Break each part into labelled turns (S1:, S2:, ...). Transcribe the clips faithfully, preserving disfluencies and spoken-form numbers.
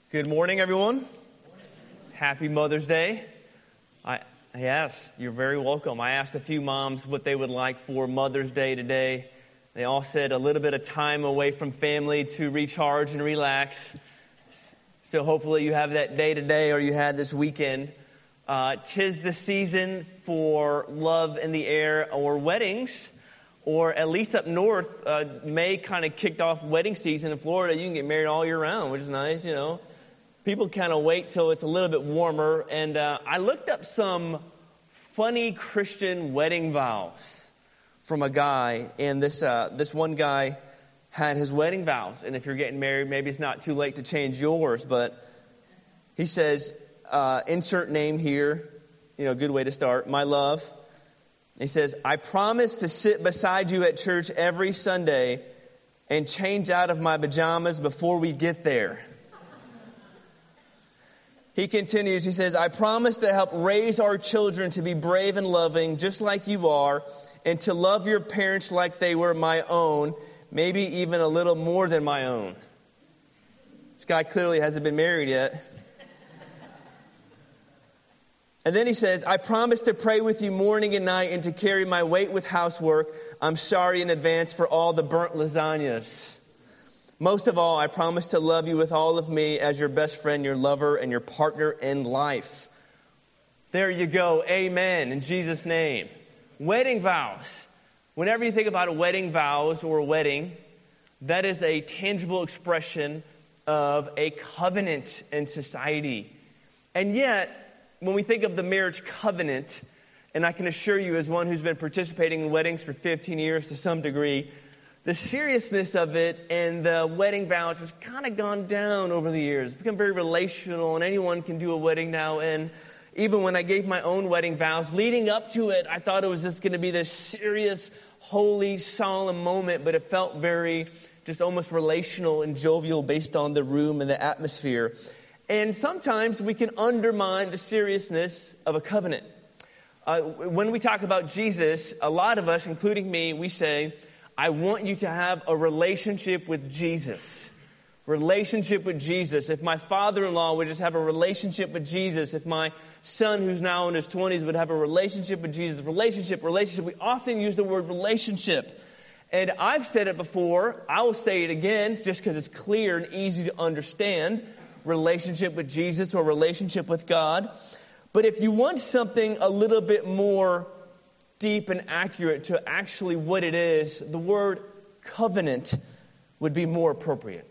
S1: Good morning, everyone. Happy Mother's Day. I, yes, you're very welcome. I asked a few moms what they would like for Mother's Day today. They all said a little bit of time away from family to recharge and relax. So hopefully you have that day today or you had this weekend. Uh, 'tis the season for love in the air or weddings. Or at least up north, uh, May kind of kicked off wedding season in Florida. You can get married all year round, which is nice, you know. People kind of wait till it's a little bit warmer. And uh, I looked up some funny Christian wedding vows from a guy. And this uh, this one guy had his wedding vows. And if you're getting married, maybe it's not too late to change yours. But he says, uh, insert name here. You know, good way to start. My love. He says, I promise to sit beside you at church every Sunday and change out of my pajamas before we get there. He continues, he says, I promise to help raise our children to be brave and loving just like you are and to love your parents like they were my own, maybe even a little more than my own. This guy clearly hasn't been married yet. And then he says, I promise to pray with you morning and night and to carry my weight with housework. I'm sorry in advance for all the burnt lasagnas. Most of all, I promise to love you with all of me as your best friend, your lover, and your partner in life. There you go. Amen. In Jesus' name. Wedding vows. Whenever you think about a wedding vows or a wedding, that is a tangible expression of a covenant in society. And yet, when we think of the marriage covenant, and I can assure you as one who's been participating in weddings for fifteen years to some degree, the seriousness of it and the wedding vows has kind of gone down over the years. It's become very relational, and anyone can do a wedding now. And even when I gave my own wedding vows, leading up to it, I thought it was just going to be this serious, holy, solemn moment, but it felt very just almost relational and jovial based on the room and the atmosphere. And sometimes we can undermine the seriousness of a covenant. Uh, when we talk about Jesus, a lot of us, including me, we say, I want you to have a relationship with Jesus. Relationship with Jesus. If my father-in-law would just have a relationship with Jesus, if my son who's now in his twenties would have a relationship with Jesus, relationship, relationship. We often use the word relationship. And I've said it before. I will say it again just because it's clear and easy to understand. Relationship with Jesus or relationship with God. But if you want something a little bit more deep and accurate to actually what it is, the word covenant would be more appropriate.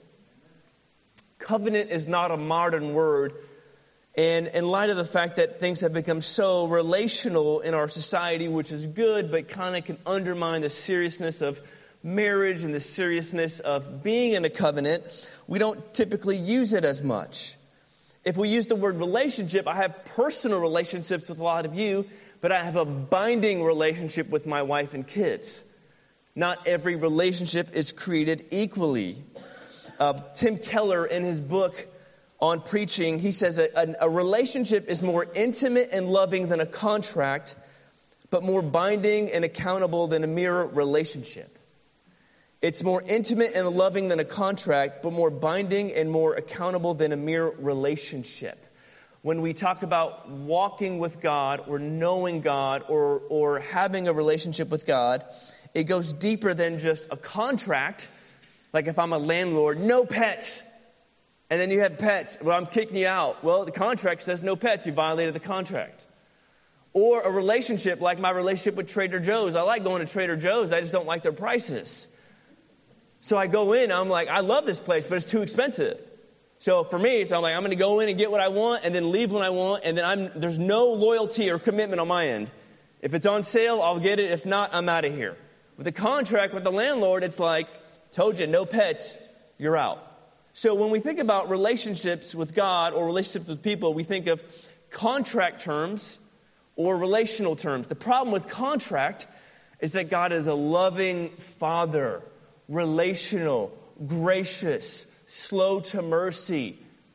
S1: Covenant is not a modern word. And in light of the fact that things have become so relational in our society, which is good, but kind of can undermine the seriousness of marriage and the seriousness of being in a covenant, we don't typically use it as much. If we use the word relationship, I have personal relationships with a lot of you, but I have a binding relationship with my wife and kids. Not every relationship is created equally. Uh, Tim Keller, in his book on preaching, he says a, a, a relationship is more intimate and loving than a contract, but more binding and accountable than a mere relationship. It's more intimate and loving than a contract, but more binding and more accountable than a mere relationship. When we talk about walking with God or knowing God or, or having a relationship with God, it goes deeper than just a contract. Like if I'm a landlord, no pets. And then you have pets. Well, I'm kicking you out. Well, the contract says no pets. You violated the contract. Or a relationship like my relationship with Trader Joe's. I like going to Trader Joe's. I just don't like their prices. So I go in, I'm like, I love this place, but it's too expensive. So for me, so I'm like, I'm going to go in and get what I want and then leave when I want. And then I'm, there's no loyalty or commitment on my end. If it's on sale, I'll get it. If not, I'm out of here. With a contract with the landlord, it's like, told you, no pets, you're out. So when we think about relationships with God or relationships with people, we think of contract terms or relational terms. The problem with contract is that God is a loving Father, relational, gracious, slow to mercy.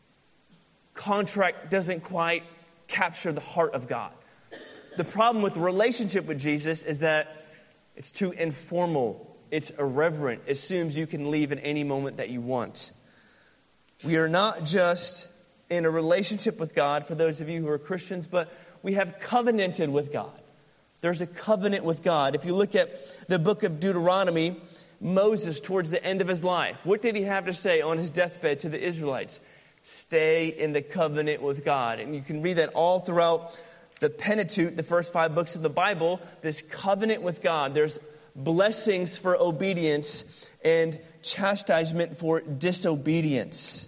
S1: Contract doesn't quite capture the heart of God. The problem with relationship with Jesus is that it's too informal. It's irreverent. It assumes you can leave at any moment that you want. We are not just in a relationship with God, for those of you who are Christians, but we have covenanted with God. There's a covenant with God. If you look at the book of Deuteronomy, Moses, towards the end of his life, what did he have to say on his deathbed to the Israelites? Stay in the covenant with God. And you can read that all throughout the Pentateuch, the first five books of the Bible, this covenant with God. There's blessings for obedience and chastisement for disobedience.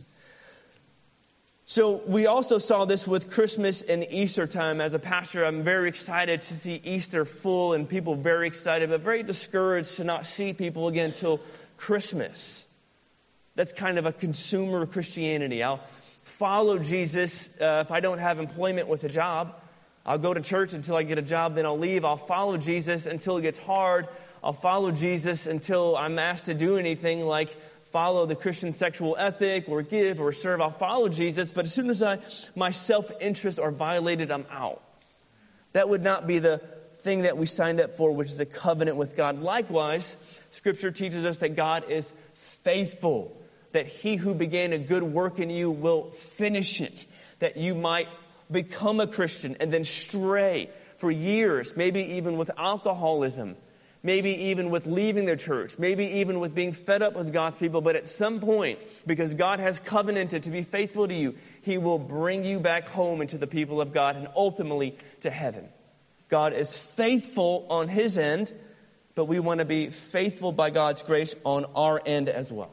S1: So we also saw this with Christmas and Easter time. As a pastor, I'm very excited to see Easter full and people very excited, but very discouraged to not see people again until Christmas. That's kind of a consumer Christianity. I'll follow Jesus uh, if I don't have employment with a job. I'll go to church until I get a job, then I'll leave. I'll follow Jesus until it gets hard. I'll follow Jesus until I'm asked to do anything like follow the Christian sexual ethic or give or serve. I'll follow Jesus, but as soon as I my self-interests are violated, I'm out. That would not be the thing that we signed up for, which is a covenant with God. Likewise, Scripture teaches us that God is faithful, that He who began a good work in you will finish it, that you might become a Christian and then stray for years, maybe even with alcoholism, maybe even with leaving the church, maybe even with being fed up with God's people. But at some point, because God has covenanted to be faithful to you, He will bring you back home into the people of God and ultimately to heaven. God is faithful on His end, but we want to be faithful by God's grace on our end as well.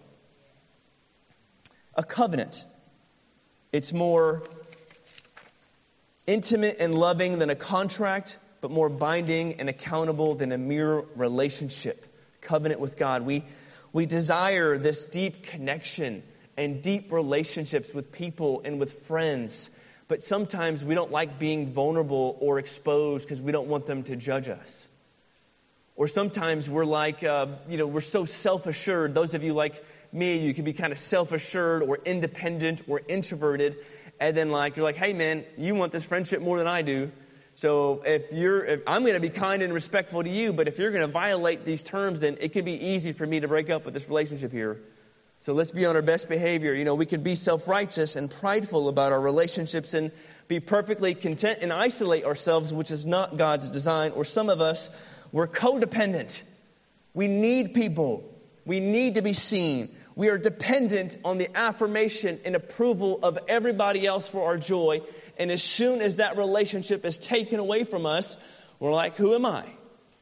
S1: A covenant. It's more intimate and loving than a contract, but more binding and accountable than a mere relationship. Covenant with God. We, we desire this deep connection and deep relationships with people and with friends. But sometimes we don't like being vulnerable or exposed because we don't want them to judge us. Or sometimes we're like, uh, you know, we're so self-assured. Those of you like me, you can be kind of self-assured or independent or introverted. And then like, you're like, hey man, you want this friendship more than I do. So if you're, if I'm going to be kind and respectful to you, but if you're going to violate these terms, then it could be easy for me to break up with this relationship here. So let's be on our best behavior. You know, we could be self-righteous and prideful about our relationships and be perfectly content and isolate ourselves, which is not God's design. Or some of us, we're codependent. We need people. We need to be seen. We are dependent on the affirmation and approval of everybody else for our joy. And as soon as that relationship is taken away from us, we're like, who am I?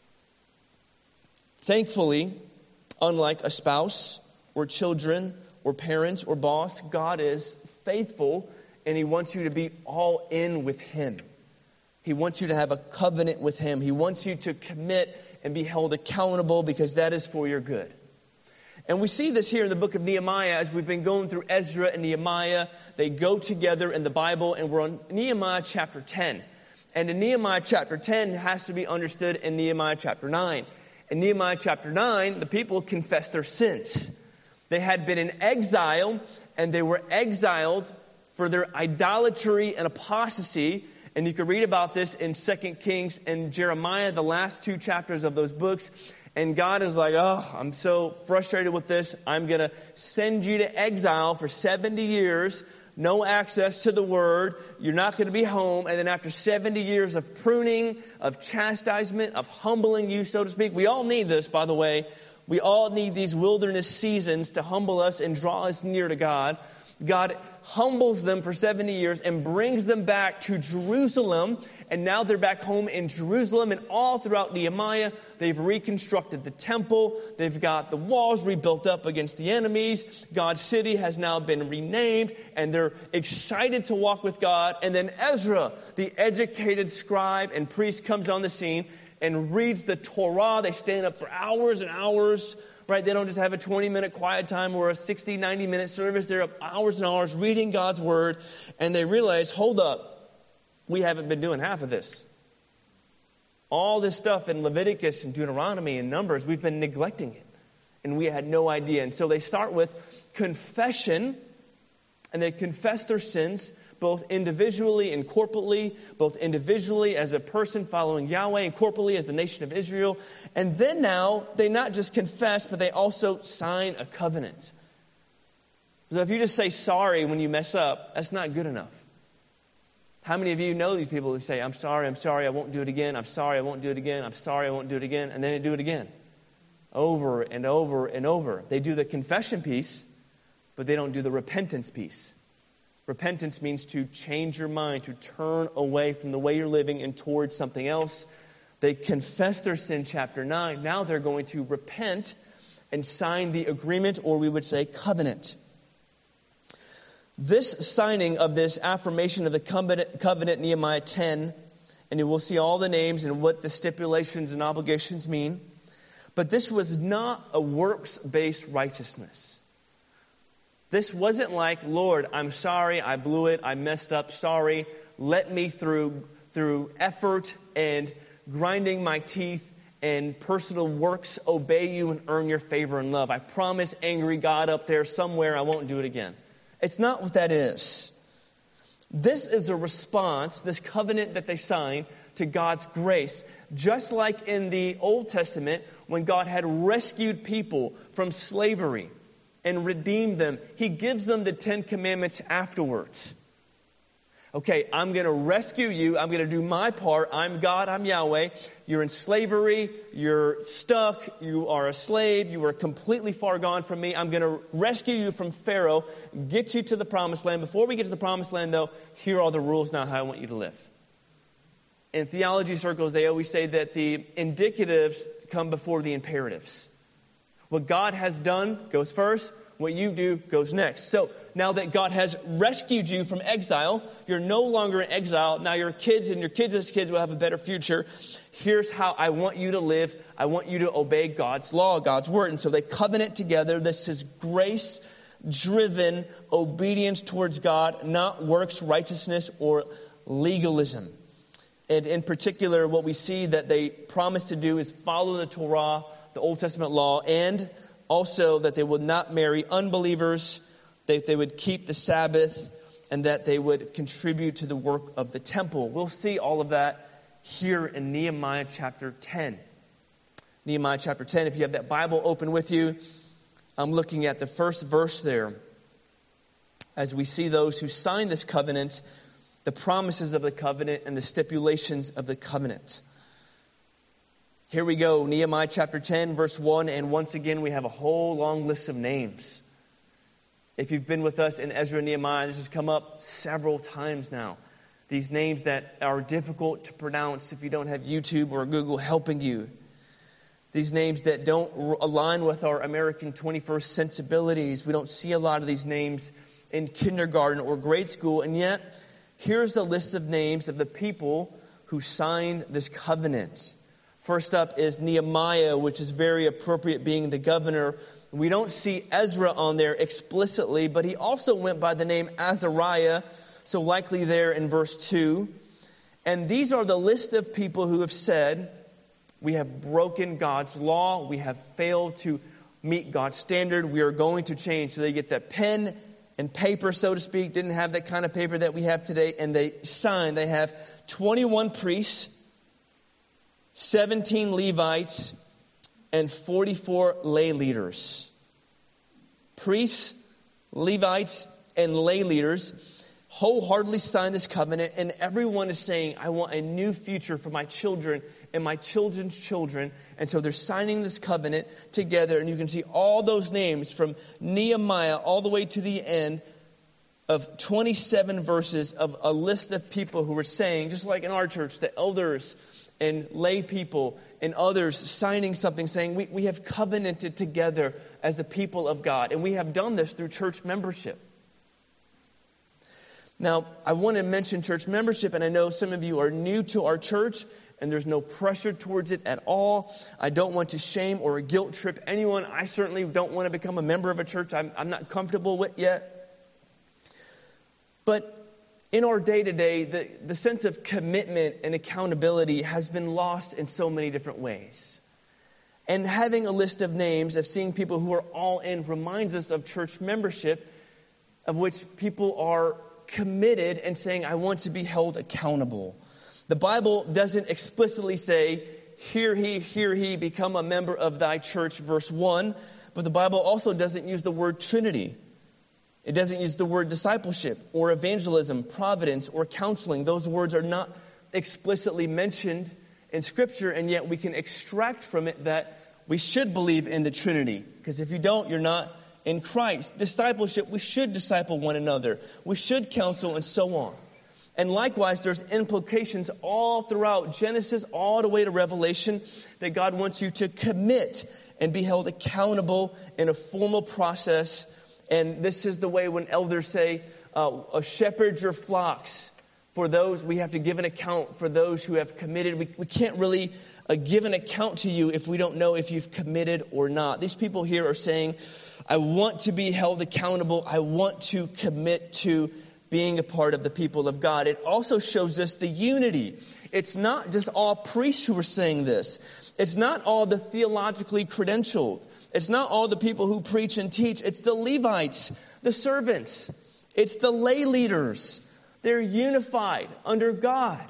S1: Thankfully, unlike a spouse or children or parents or boss, God is faithful and He wants you to be all in with Him. He wants you to have a covenant with Him. He wants you to commit and be held accountable because that is for your good. And we see this here in the book of Nehemiah as we've been going through Ezra and Nehemiah. They go together in the Bible, and we're on Nehemiah chapter ten. And in Nehemiah chapter ten has to be understood in Nehemiah chapter nine. In Nehemiah chapter nine, the people confessed their sins. They had been in exile, and they were exiled for their idolatry and apostasy. And you can read about this in Second Kings and Jeremiah, the last two chapters of those books. And God is like, oh, I'm so frustrated with this. I'm going to send you to exile for seventy years. No access to the Word. You're not going to be home. And then after seventy years of pruning, of chastisement, of humbling you, so to speak. We all need this, by the way. We all need these wilderness seasons to humble us and draw us near to God. God humbles them for seventy years and brings them back to Jerusalem. And now they're back home in Jerusalem. And all throughout Nehemiah, they've reconstructed the temple. They've got the walls rebuilt up against the enemies. God's city has now been renamed. And they're excited to walk with God. And then Ezra, the educated scribe and priest, comes on the scene and reads the Torah. They stand up for hours and hours. Right? They don't just have a twenty minute quiet time or a sixty, ninety minute service. They're up hours and hours reading God's Word. And they realize, hold up, we haven't been doing half of this. All this stuff in Leviticus and Deuteronomy and Numbers, we've been neglecting it. And we had no idea. And so they start with confession. And they confess their sins, both individually and corporately, both individually as a person following Yahweh and corporately as the nation of Israel. And then now, they not just confess, but they also sign a covenant. So if you just say sorry when you mess up, that's not good enough. How many of you know these people who say, I'm sorry, I'm sorry, I won't do it again, I'm sorry, I won't do it again, I'm sorry, I won't do it again, and then they do it again. Over and over and over. They do the confession piece, but they don't do the repentance piece. Repentance means to change your mind, to turn away from the way you're living and towards something else. They confess their sin, chapter nine. Now they're going to repent and sign the agreement, or we would say covenant. This signing of this affirmation of the covenant, covenant, Nehemiah ten, and you will see all the names and what the stipulations and obligations mean. But this was not a works-based righteousness. This wasn't like, Lord, I'm sorry, I blew it, I messed up, sorry. Let me through through effort and grinding my teeth and personal works obey you and earn your favor and love. I promise, angry God up there somewhere, I won't do it again. It's not what that is. This is a response, this covenant that they signed, to God's grace. Just like in the Old Testament, when God had rescued people from slavery and redeemed them, He gives them the Ten Commandments afterwards. Okay, I'm going to rescue you. I'm going to do my part. I'm God. I'm Yahweh. You're in slavery. You're stuck. You are a slave. You are completely far gone from me. I'm going to rescue you from Pharaoh, get you to the promised land. Before we get to the promised land, though, here are the rules now how I want you to live. In theology circles, they always say that the indicatives come before the imperatives. What God has done goes first. What you do goes next. So now that God has rescued you from exile, you're no longer in exile. Now your kids and your kids' kids will have a better future. Here's how I want you to live. I want you to obey God's law, God's word. And so they covenant together. This is grace-driven obedience towards God, not works righteousness or legalism. And in particular, what we see that they promise to do is follow the Torah, the Old Testament law, and also that they would not marry unbelievers, that they would keep the Sabbath, and that they would contribute to the work of the temple. We'll see all of that here in Nehemiah chapter ten. Nehemiah chapter ten, if you have that Bible open with you, I'm looking at the first verse there. As we see those who sign this covenant, the promises of the covenant and the stipulations of the covenant. Here we go, Nehemiah chapter ten, verse one, and once again we have a whole long list of names. If you've been with us in Ezra and Nehemiah, this has come up several times now. These names that are difficult to pronounce if you don't have YouTube or Google helping you. These names that don't align with our American twenty-first sensibilities. We don't see a lot of these names in kindergarten or grade school, and yet here's a list of names of the people who signed this covenant. First up is Nehemiah, which is very appropriate, being the governor. We don't see Ezra on there explicitly, but he also went by the name Azariah, so likely there in verse two. And these are the list of people who have said, we have broken God's law, we have failed to meet God's standard, we are going to change. So they get that pen and paper, so to speak, didn't have that kind of paper that we have today, and they sign. They have twenty-one priests, seventeen Levites, and forty-four lay leaders. Priests, Levites, and lay leaders wholeheartedly sign this covenant, and everyone is saying, I want a new future for my children and my children's children. And so they're signing this covenant together, and you can see all those names from Nehemiah all the way to the end of twenty-seven verses of a list of people who were saying, just like in our church, the elders and lay people and others signing something saying, we, we have covenanted together as the people of God. And we have done this through church membership. Now, I want to mention church membership, and I know some of you are new to our church, and there's no pressure towards it at all. I don't want to shame or guilt trip anyone. I certainly don't want to become a member of a church I'm, I'm not comfortable with yet. But in our day-to-day, the, the sense of commitment and accountability has been lost in so many different ways. And having a list of names, of seeing people who are all in, reminds us of church membership, of which people are committed and saying, I want to be held accountable. The Bible doesn't explicitly say, hear he, hear he, become a member of thy church, verse one. But the Bible also doesn't use the word Trinity. It doesn't use the word discipleship or evangelism, providence, or counseling. Those words are not explicitly mentioned in Scripture, and yet we can extract from it that we should believe in the Trinity. Because if you don't, you're not in Christ. Discipleship, we should disciple one another. We should counsel and so on. And likewise, there's implications all throughout Genesis, all the way to Revelation, that God wants you to commit and be held accountable in a formal process. And this is the way when elders say, uh, shepherd your flocks. For those, we have to give an account for those who have committed. We, we can't really uh, give an account to you if we don't know if you've committed or not. These people here are saying, I want to be held accountable. I want to commit to being a part of the people of God. It also shows us the unity. It's not just all priests who are saying this. It's not all the theologically credentialed. It's not all the people who preach and teach. It's the Levites, the servants. It's the lay leaders. They're unified under God.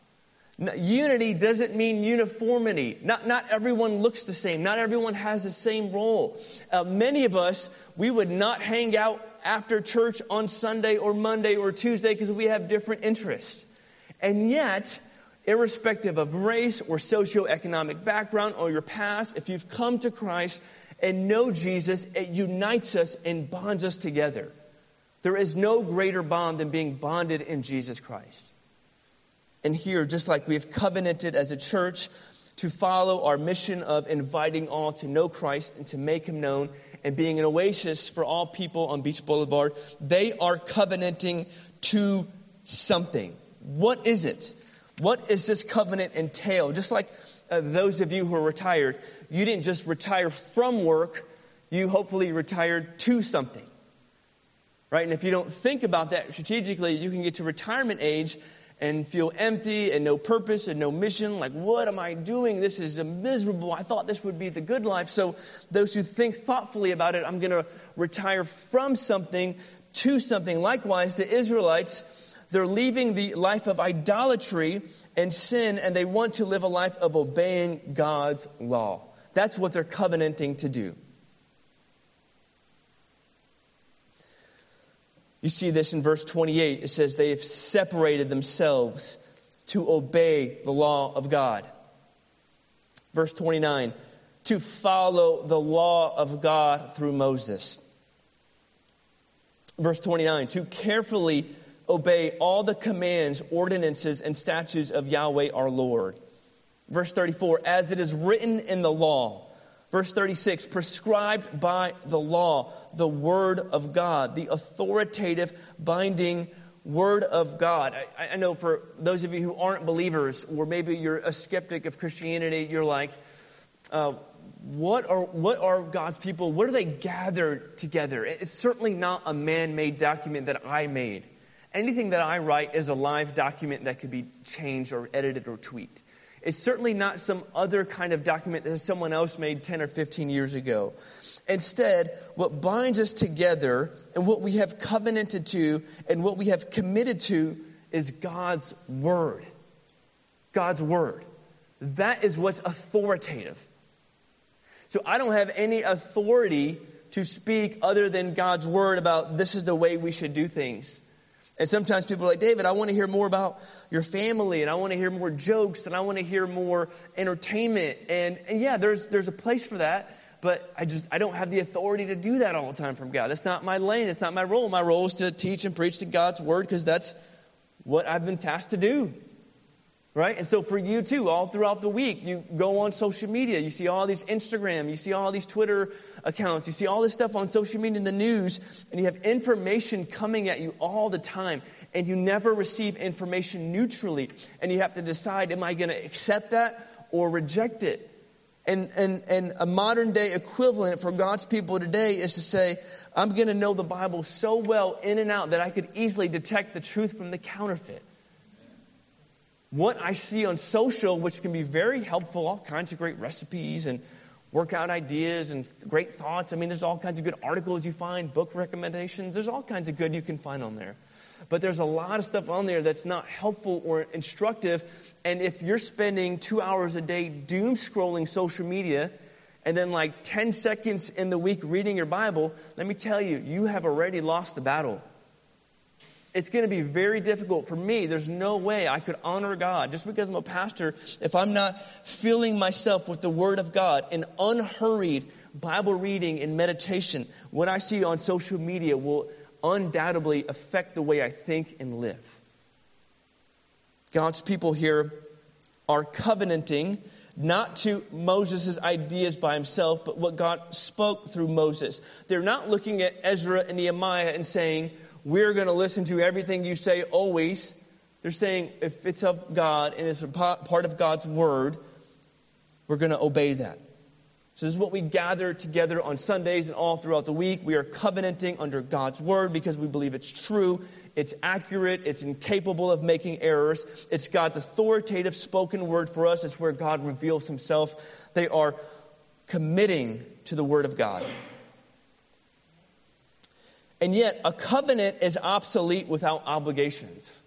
S1: Unity doesn't mean uniformity. Not, not everyone looks the same. Not everyone has the same role. Uh, many of us, we would not hang out after church on Sunday or Monday or Tuesday because we have different interests. And yet, irrespective of race or socioeconomic background or your past, if you've come to Christ and know Jesus, it unites us and bonds us together. There is no greater bond than being bonded in Jesus Christ. And here, just like we have covenanted as a church to follow our mission of inviting all to know Christ and to make Him known and being an oasis for all people on Beach Boulevard, they are covenanting to something. What is it? What does this covenant entail? Just like uh, those of you who are retired, you didn't just retire from work, you hopefully retired to something. Right? And if you don't think about that strategically, you can get to retirement age and feel empty and no purpose and no mission. Like, what am I doing? This is miserable. I thought this would be the good life. So those who think thoughtfully about it, I'm going to retire from something to something. Likewise, the Israelites, they're leaving the life of idolatry and sin, and they want to live a life of obeying God's law. That's what they're covenanting to do. You see this in verse twenty-eight. It says they have separated themselves to obey the law of God. Verse twenty-nine, to follow the law of God through Moses. Verse twenty-nine, to carefully obey all the commands, ordinances, and statutes of Yahweh our Lord. Verse thirty-four, as it is written in the law. Verse thirty-six, prescribed by the law, the word of God, the authoritative, binding word of God. I, I know for those of you who aren't believers, or maybe you're a skeptic of Christianity, you're like, uh, what are what are God's people? What are they gathered together? It's certainly not a man-made document that I made. Anything that I write is a live document that could be changed or edited or tweaked. It's certainly not some other kind of document that someone else made ten or fifteen years ago. Instead, what binds us together and what we have covenanted to and what we have committed to is God's Word. God's Word. That is what's authoritative. So I don't have any authority to speak other than God's Word about this is the way we should do things. And sometimes people are like, David, I want to hear more about your family, and I want to hear more jokes, and I want to hear more entertainment. And, and yeah, there's there's a place for that, but I just I don't have the authority to do that all the time from God. That's not my lane. It's not my role. My role is to teach and preach to God's Word because that's what I've been tasked to do. Right? And so for you too, all throughout the week, you go on social media, you see all these Instagram, you see all these Twitter accounts, you see all this stuff on social media in the news, and you have information coming at you all the time, and you never receive information neutrally, and you have to decide, am I going to accept that or reject it? And, and, and a modern day equivalent for God's people today is to say, I'm going to know the Bible so well in and out that I could easily detect the truth from the counterfeit. What I see on social, which can be very helpful, all kinds of great recipes and workout ideas and great thoughts. I mean, there's all kinds of good articles you find, book recommendations. There's all kinds of good you can find on there. But there's a lot of stuff on there that's not helpful or instructive. And if you're spending two hours a day doom scrolling social media and then like ten seconds in the week reading your Bible, let me tell you, you have already lost the battle. It's going to be very difficult for me. There's no way I could honor God just because I'm a pastor if I'm not filling myself with the Word of God in unhurried Bible reading and meditation. What I see on social media will undoubtedly affect the way I think and live. God's people here are covenanting not to Moses' ideas by himself, but what God spoke through Moses. They're not looking at Ezra and Nehemiah and saying, we're going to listen to everything you say always. They're saying, if it's of God and it's a part of God's word, we're going to obey that. So this is what we gather together on Sundays and all throughout the week. We are covenanting under God's word because we believe it's true, it's accurate, it's incapable of making errors. It's God's authoritative spoken word for us. It's where God reveals himself. They are committing to the word of God. And yet, a covenant is obsolete without obligations.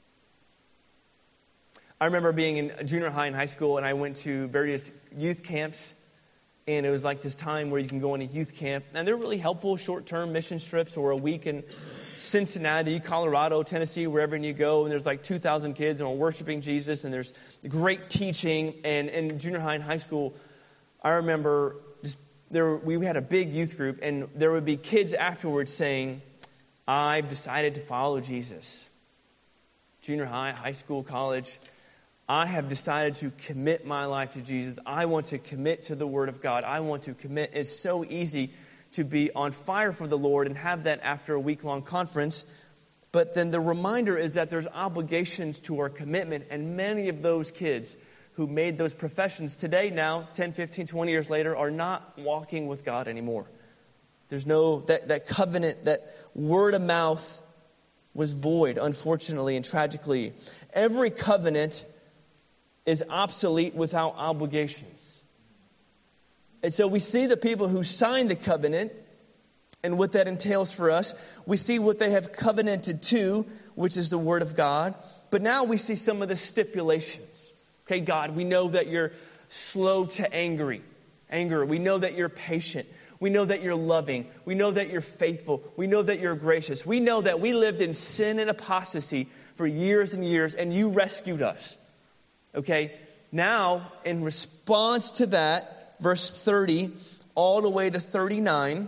S1: I remember being in junior high and high school, and I went to various youth camps. And it was like this time where you can go on a youth camp. And they're really helpful short-term mission trips, or a week in Cincinnati, Colorado, Tennessee, wherever you go. And there's like two thousand kids and we're worshiping Jesus. And there's great teaching. And in junior high and high school, I remember just there we had a big youth group. And there would be kids afterwards saying, I've decided to follow Jesus. Junior high, high school, college. I have decided to commit my life to Jesus. I want to commit to the Word of God. I want to commit. It's so easy to be on fire for the Lord and have that after a week-long conference. But then the reminder is that there's obligations to our commitment. And many of those kids who made those professions today now, ten, fifteen, twenty years later, are not walking with God anymore. There's no, that, that covenant, that word of mouth was void, unfortunately and tragically. Every covenant is obsolete without obligations. And so we see the people who signed the covenant and what that entails for us. We see what they have covenanted to, which is the Word of God. But now we see some of the stipulations. Okay, God, we know that you're slow to angry. Anger. We know that you're patient. We know that you're loving. We know that you're faithful. We know that you're gracious. We know that we lived in sin and apostasy for years and years, and you rescued us. Okay, now in response to that, verse thirty all the way to thirty-nine,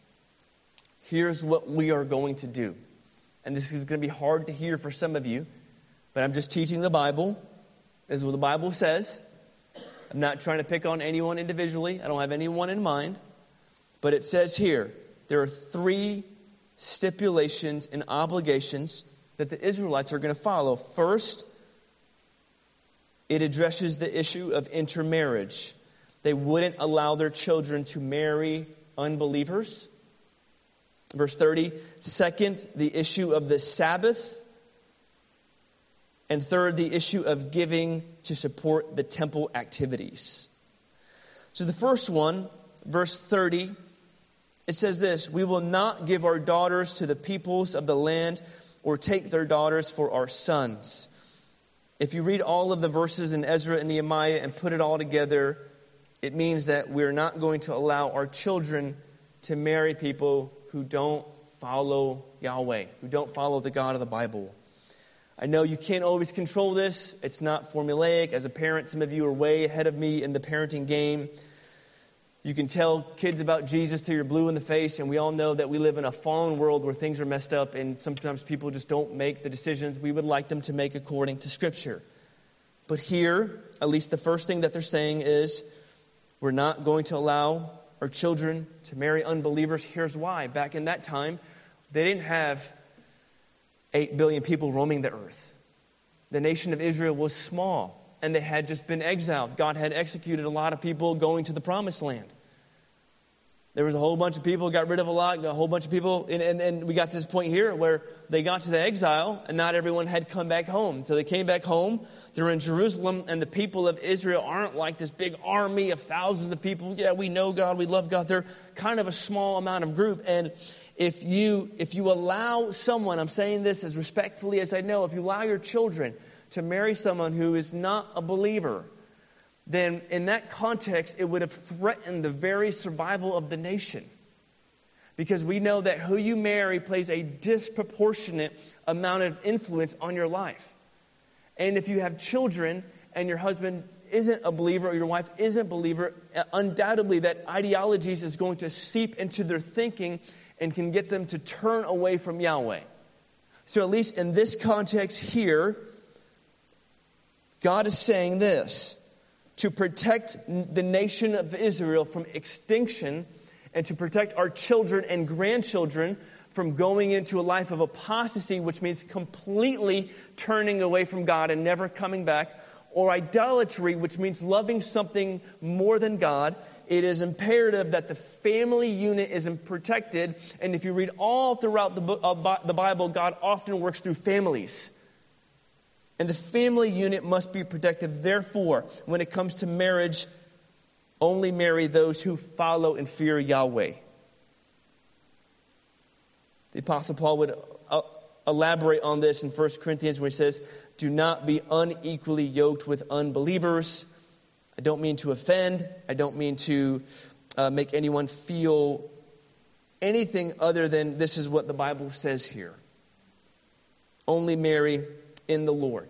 S1: here's what we are going to do. And this is going to be hard to hear for some of you, but I'm just teaching the Bible. This is what the Bible says. I'm not trying to pick on anyone individually. I don't have anyone in mind. But it says here, there are three stipulations and obligations that the Israelites are going to follow. First, it addresses the issue of intermarriage. They wouldn't allow their children to marry unbelievers. Verse thirty. Second, the issue of the Sabbath. And third, the issue of giving to support the temple activities. So the first one, verse thirty, it says this: we will not give our daughters to the peoples of the land or take their daughters for our sons. If you read all of the verses in Ezra and Nehemiah and put it all together, it means that we're not going to allow our children to marry people who don't follow Yahweh, who don't follow the God of the Bible. I know you can't always control this. It's not formulaic. As a parent, some of you are way ahead of me in the parenting game. You can tell kids about Jesus till you're blue in the face, and we all know that we live in a fallen world where things are messed up, and sometimes people just don't make the decisions we would like them to make according to Scripture. But here, at least the first thing that they're saying is, we're not going to allow our children to marry unbelievers. Here's why. Back in that time, they didn't have eight billion people roaming the earth. The nation of Israel was small. And they had just been exiled. God had executed a lot of people going to the promised land. There was a whole bunch of people, got rid of a lot, a whole bunch of people. And, and, and we got to this point here where they got to the exile and not everyone had come back home. So they came back home. They're in Jerusalem, and the people of Israel aren't like this big army of thousands of people. Yeah, we know God, we love God. They're kind of a small amount of group. And if you, if you allow someone, I'm saying this as respectfully as I know, if you allow your children to marry someone who is not a believer, then in that context, it would have threatened the very survival of the nation. Because we know that who you marry plays a disproportionate amount of influence on your life. And if you have children and your husband isn't a believer or your wife isn't a believer, undoubtedly that ideologies is going to seep into their thinking and can get them to turn away from Yahweh. So at least in this context here, God is saying this: to protect the nation of Israel from extinction and to protect our children and grandchildren from going into a life of apostasy, which means completely turning away from God and never coming back, or idolatry, which means loving something more than God. It is imperative that the family unit is protected. And if you read all throughout the, book, uh, the Bible, God often works through families. And the family unit must be protected. Therefore, when it comes to marriage, only marry those who follow and fear Yahweh. The Apostle Paul would uh, elaborate on this in First Corinthians where he says, do not be unequally yoked with unbelievers. I don't mean to offend. I don't mean to uh, make anyone feel anything other than this is what the Bible says here. Only marry in the Lord.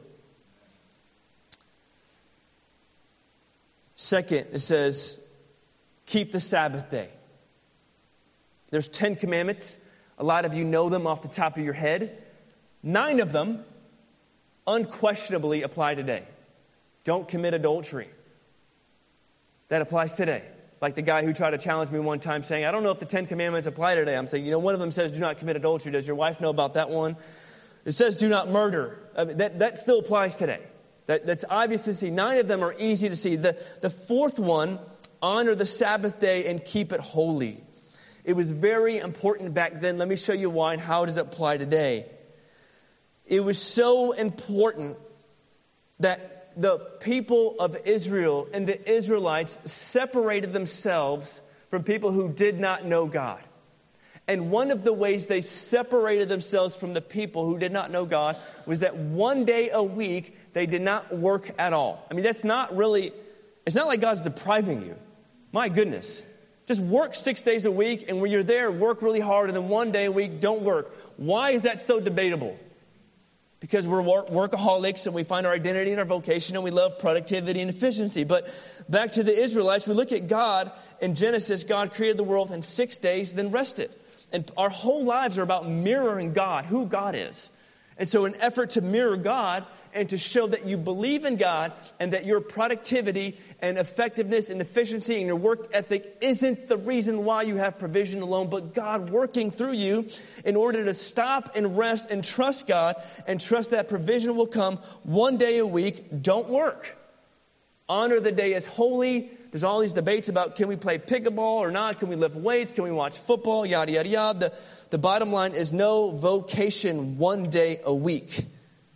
S1: Second, it says, keep the Sabbath day. There's Ten Commandments. A lot of you know them off the top of your head. Nine of them unquestionably apply today. Don't commit adultery. That applies today. Like the guy who tried to challenge me one time saying, I don't know if the Ten Commandments apply today. I'm saying, you know, one of them says do not commit adultery. Does your wife know about that one? It says do not murder. I mean, that, that still applies today. That, that's obvious to see. Nine of them are easy to see. The, the fourth one, honor the Sabbath day and keep it holy. It was very important back then. Let me show you why and how does it apply today. It was so important that the people of Israel and the Israelites separated themselves from people who did not know God. And one of the ways they separated themselves from the people who did not know God was that one day a week they did not work at all. I mean, that's not really, it's not like God's depriving you. My goodness. Just work six days a week, and when you're there, work really hard, and then one day a week, don't work. Why is that so debatable? Because we're workaholics, and we find our identity in our vocation, and we love productivity and efficiency. But back to the Israelites, we look at God in Genesis. God created the world in six days, then rested. And our whole lives are about mirroring God, who God is. And so in an effort to mirror God and to show that you believe in God and that your productivity and effectiveness and efficiency and your work ethic isn't the reason why you have provision alone, but God working through you in order to stop and rest and trust God and trust that provision will come one day a week. Don't work. Honor the day as holy. There's all these debates about can we play pickleball or not? Can we lift weights? Can we watch football? Yada, yada, yada. The, the bottom line is no vocation one day a week.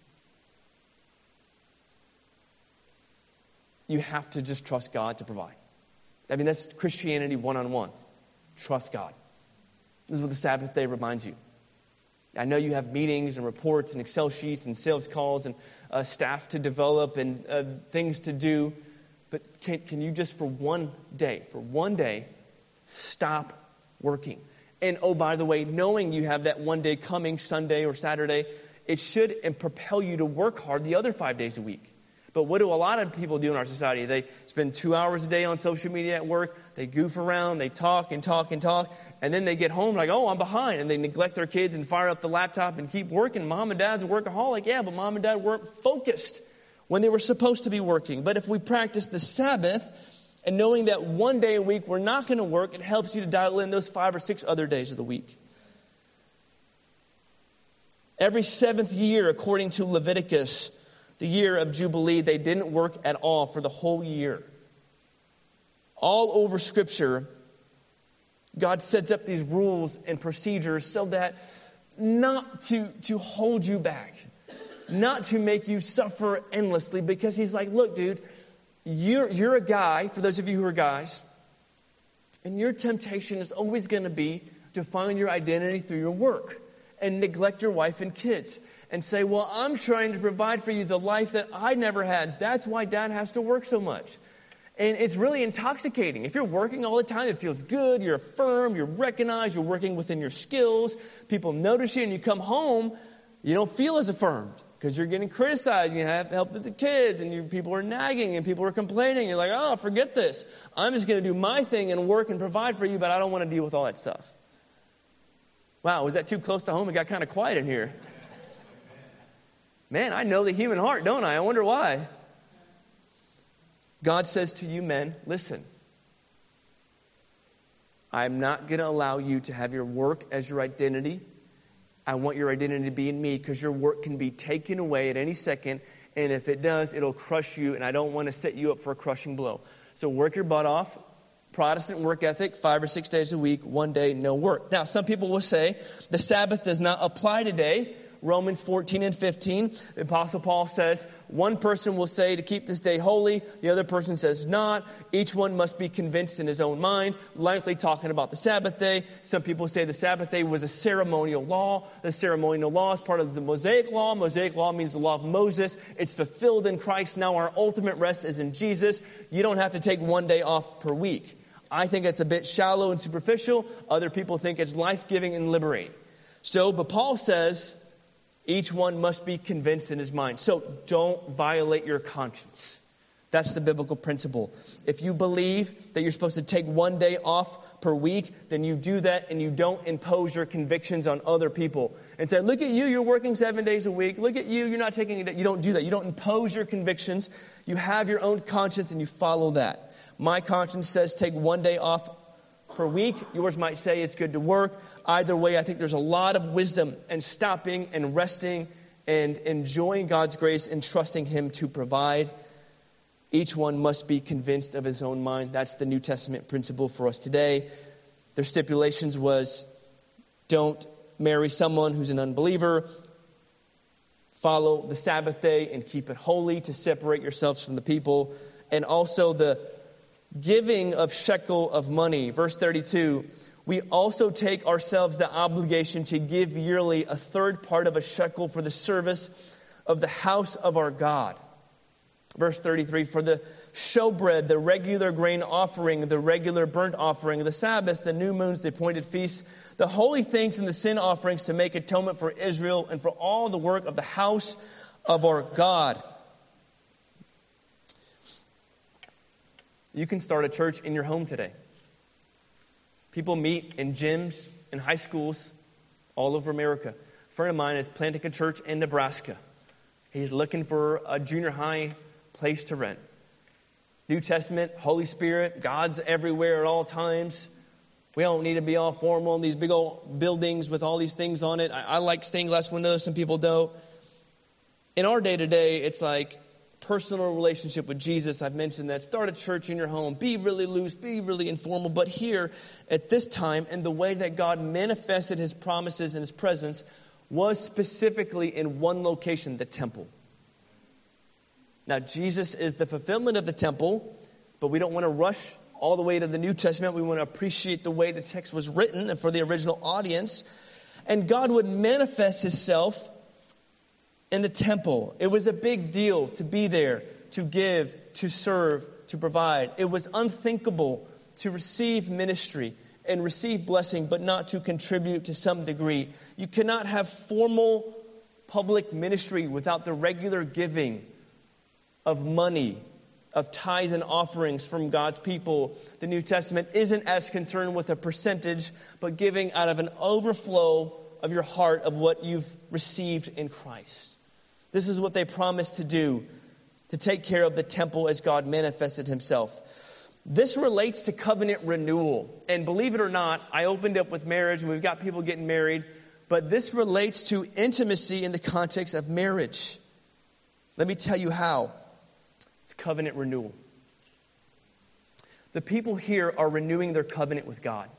S1: You have to just trust God to provide. I mean, that's Christianity one-on-one. Trust God. This is what the Sabbath day reminds you. I know you have meetings and reports and Excel sheets and sales calls and uh, staff to develop and uh, things to do. But can, can you just for one day, for one day, stop working? And oh, by the way, knowing you have that one day coming, Sunday or Saturday, it should and propel you to work hard the other five days a week. But what do a lot of people do in our society? They spend two hours a day on social media at work. They goof around. They talk and talk and talk. And then they get home like, oh, I'm behind. And they neglect their kids and fire up the laptop and keep working. Mom and dad's a workaholic. Yeah, but mom and dad weren't focused when they were supposed to be working. But if we practice the Sabbath and knowing that one day a week we're not going to work, it helps you to dial in those five or six other days of the week. Every seventh year, according to Leviticus, the year of Jubilee, they didn't work at all for the whole year. All over Scripture, God sets up these rules and procedures so that not to, to hold you back, not to make you suffer endlessly, because He's like, look, dude, you're, you're a guy, for those of you who are guys, and your temptation is always going to be to find your identity through your work and neglect your wife and kids and say, well, I'm trying to provide for you the life that I never had. That's why dad has to work so much. And it's really intoxicating. If you're working all the time, it feels good, you're affirmed, you're recognized, you're working within your skills, people notice you, and you come home, you don't feel as affirmed because you're getting criticized, you have help with the kids, and you, people are nagging, and people are complaining. You're like, oh, forget this. I'm just going to do my thing and work and provide for you, but I don't want to deal with all that stuff. Wow, was that too close to home? It got kind of quiet in here. Man, I know the human heart, don't I? I wonder why. God says to you men, listen, I'm not going to allow you to have your work as your identity. I want your identity to be in me because your work can be taken away at any second. And if it does, it'll crush you. And I don't want to set you up for a crushing blow. So work your butt off. Protestant work ethic, five or six days a week, one day, no work. Now, some people will say the Sabbath does not apply today. Romans fourteen and fifteen, the Apostle Paul says, one person will say to keep this day holy, the other person says not. Each one must be convinced in his own mind, likely talking about the Sabbath day. Some people say the Sabbath day was a ceremonial law. The ceremonial law is part of the Mosaic law. Mosaic law means the law of Moses. It's fulfilled in Christ. Now our ultimate rest is in Jesus. You don't have to take one day off per week. I think it's a bit shallow and superficial. Other people think it's life-giving and liberating. So, but Paul says, each one must be convinced in his mind. So don't violate your conscience. That's the biblical principle. If you believe that you're supposed to take one day off per week, then you do that and you don't impose your convictions on other people. And say, look at you, you're working seven days a week. Look at you, you're not taking it. You don't do that. You don't impose your convictions. You have your own conscience and you follow that. My conscience says take one day off per week. Yours might say it's good to work. Either way, I think there's a lot of wisdom in stopping and resting and enjoying God's grace and trusting Him to provide. Each one must be convinced of his own mind. That's the New Testament principle for us today. Their stipulations was don't marry someone who's an unbeliever. Follow the Sabbath day and keep it holy to separate yourselves from the people. And also the giving of shekel of money. Verse thirty-two, we also take ourselves the obligation to give yearly a third part of a shekel for the service of the house of our God. Verse thirty-three, for the showbread, the regular grain offering, the regular burnt offering, the Sabbaths, the new moons, the appointed feasts, the holy things and the sin offerings to make atonement for Israel and for all the work of the house of our God. You can start a church in your home today. People meet in gyms, in high schools, all over America. A friend of mine is planting a church in Nebraska. He's looking for a junior high place to rent. New Testament, Holy Spirit, God's everywhere at all times. We don't need to be all formal in these big old buildings with all these things on it. I, I like stained glass windows. Some people don't. In our day-to-day, it's like personal relationship with Jesus. I've mentioned that. Start a church in your home. Be really loose. Be really informal. But here, at this time, and the way that God manifested His promises and His presence was specifically in one location, the temple. Now, Jesus is the fulfillment of the temple, but we don't want to rush all the way to the New Testament. We want to appreciate the way the text was written and for the original audience. And God would manifest Himself in the temple. It was a big deal to be there, to give, to serve, to provide. It was unthinkable to receive ministry and receive blessing, but not to contribute to some degree. You cannot have formal public ministry without the regular giving of money, of tithes and offerings from God's people. The New Testament isn't as concerned with a percentage, but giving out of an overflow of your heart of what you've received in Christ. This is what they promised to do, to take care of the temple as God manifested Himself. This relates to covenant renewal. And believe it or not, I opened up with marriage, and we've got people getting married, but this relates to intimacy in the context of marriage. Let me tell you how. It's covenant renewal. The people here are renewing their covenant with God.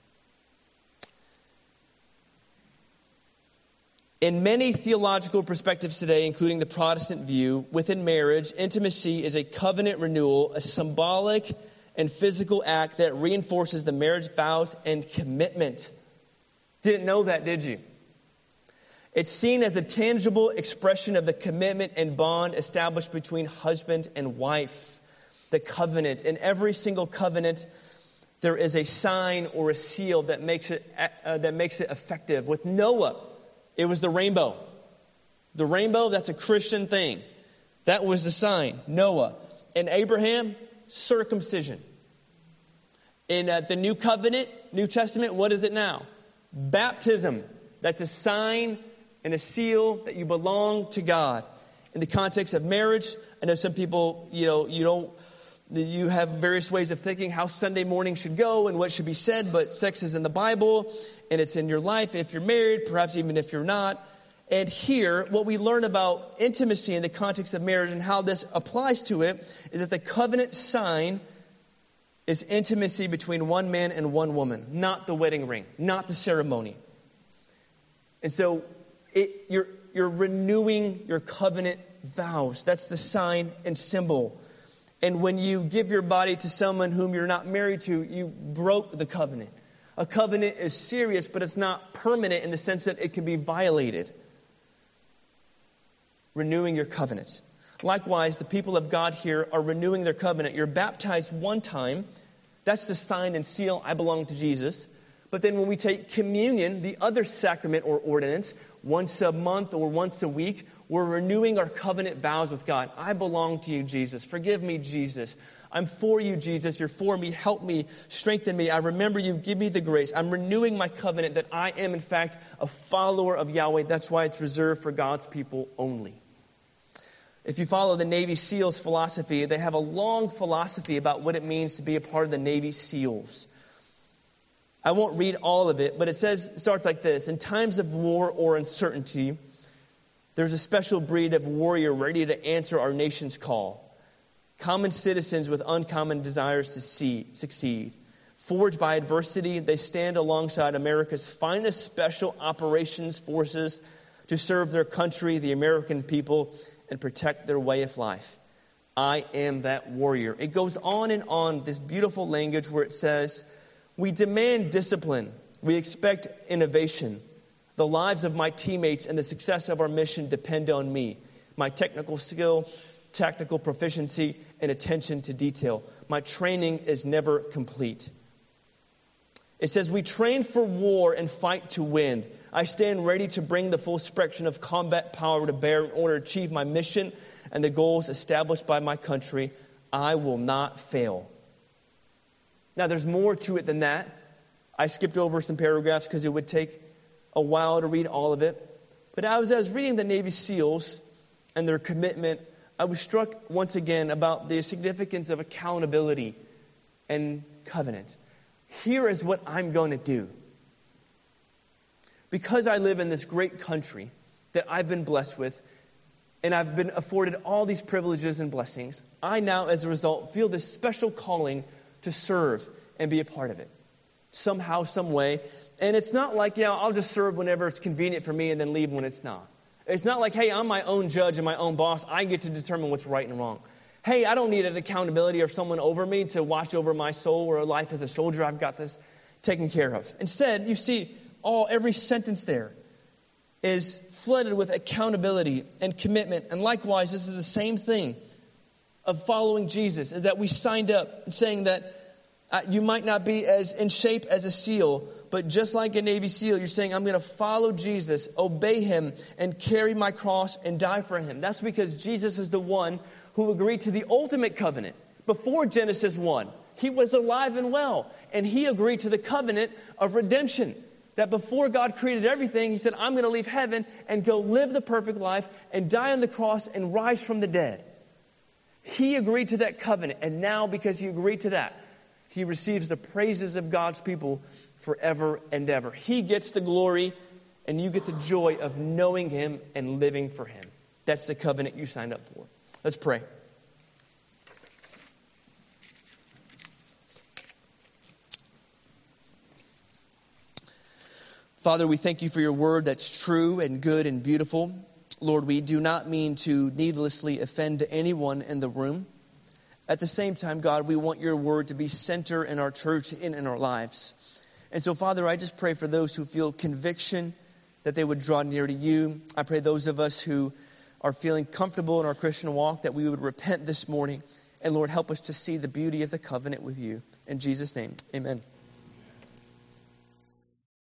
S1: In many theological perspectives today, including the Protestant view, within marriage, intimacy is a covenant renewal, a symbolic and physical act that reinforces the marriage vows and commitment. Didn't know that, did you? It's seen as a tangible expression of the commitment and bond established between husband and wife. the covenant. In every single covenant, there is a sign or a seal that makes it uh, that makes it effective. With Noah, it was the rainbow. The rainbow, that's a Christian thing. That was the sign. Noah. And Abraham, circumcision. In uh, the New Covenant, New Testament, what is it now? Baptism. That's a sign and a seal that you belong to God. In the context of marriage, I know some people, you know, you don't, you have various ways of thinking how Sunday morning should go and what should be said, but sex is in the Bible and it's in your life if you're married, perhaps even if you're not. And here, what we learn about intimacy in the context of marriage and how this applies to it is that the covenant sign is intimacy between one man and one woman, not the wedding ring, not the ceremony. And so it, you're, you're renewing your covenant vows. That's the sign and symbol. And when you give your body to someone whom you're not married to, you broke the covenant. A covenant is serious, but it's not permanent in the sense that it can be violated. Renewing your covenant. Likewise, the people of God here are renewing their covenant. You're baptized one time. That's the sign and seal, I belong to Jesus. But then when we take communion, the other sacrament or ordinance, once a month or once a week, we're renewing our covenant vows with God. I belong to you, Jesus. Forgive me, Jesus. I'm for you, Jesus. You're for me. Help me. Strengthen me. I remember you. Give me the grace. I'm renewing my covenant that I am, in fact, a follower of Yahweh. That's why it's reserved for God's people only. If you follow the Navy SEALs philosophy, they have a long philosophy about what it means to be a part of the Navy SEALs. I won't read all of it, but it says, it starts like this. In times of war or uncertainty, there's a special breed of warrior ready to answer our nation's call. Common citizens with uncommon desires to see, succeed. Forged by adversity, they stand alongside America's finest special operations forces to serve their country, the American people, and protect their way of life. I am that warrior. It goes on and on, this beautiful language where it says, we demand discipline. We expect innovation. The lives of my teammates and the success of our mission depend on me. My technical skill, tactical proficiency, and attention to detail. My training is never complete. It says, we train for war and fight to win. I stand ready to bring the full spectrum of combat power to bear in order to achieve my mission and the goals established by my country. I will not fail. Now, there's more to it than that. I skipped over some paragraphs because it would take a while to read all of it. But as I was reading the Navy SEALs and their commitment, I was struck once again about the significance of accountability and covenant. Here is what I'm going to do. Because I live in this great country that I've been blessed with, and I've been afforded all these privileges and blessings, I now, as a result, feel this special calling to serve and be a part of it. Somehow, some way. And it's not like, you know, I'll just serve whenever it's convenient for me and then leave when it's not. It's not like, hey, I'm my own judge and my own boss. I get to determine what's right and wrong. Hey, I don't need an accountability or someone over me to watch over my soul or life as a soldier. I've got this taken care of. Instead, you see, all every sentence there is flooded with accountability and commitment. And likewise, this is the same thing of following Jesus, is that we signed up and saying that uh, you might not be as in shape as a SEAL, but just like a Navy SEAL, you're saying, I'm going to follow Jesus, obey him, and carry my cross and die for him. That's because Jesus is the one who agreed to the ultimate covenant. Before Genesis one, he was alive and well, and he agreed to the covenant of redemption. That before God created everything, he said, I'm going to leave heaven and go live the perfect life and die on the cross and rise from the dead. He agreed to that covenant, and now because he agreed to that, he receives the praises of God's people forever and ever. He gets the glory, and you get the joy of knowing him and living for him. That's the covenant you signed up for. Let's pray. Father, we thank you for your word that's true and good and beautiful. Lord, we do not mean to needlessly offend anyone in the room. At the same time, God, we want your word to be center in our church and in our lives. And so, Father, I just pray for those who feel conviction that they would draw near to you. I pray those of us who are feeling comfortable in our Christian walk that we would repent this morning And Lord, help us to see the beauty of the covenant with you. In Jesus' name, amen.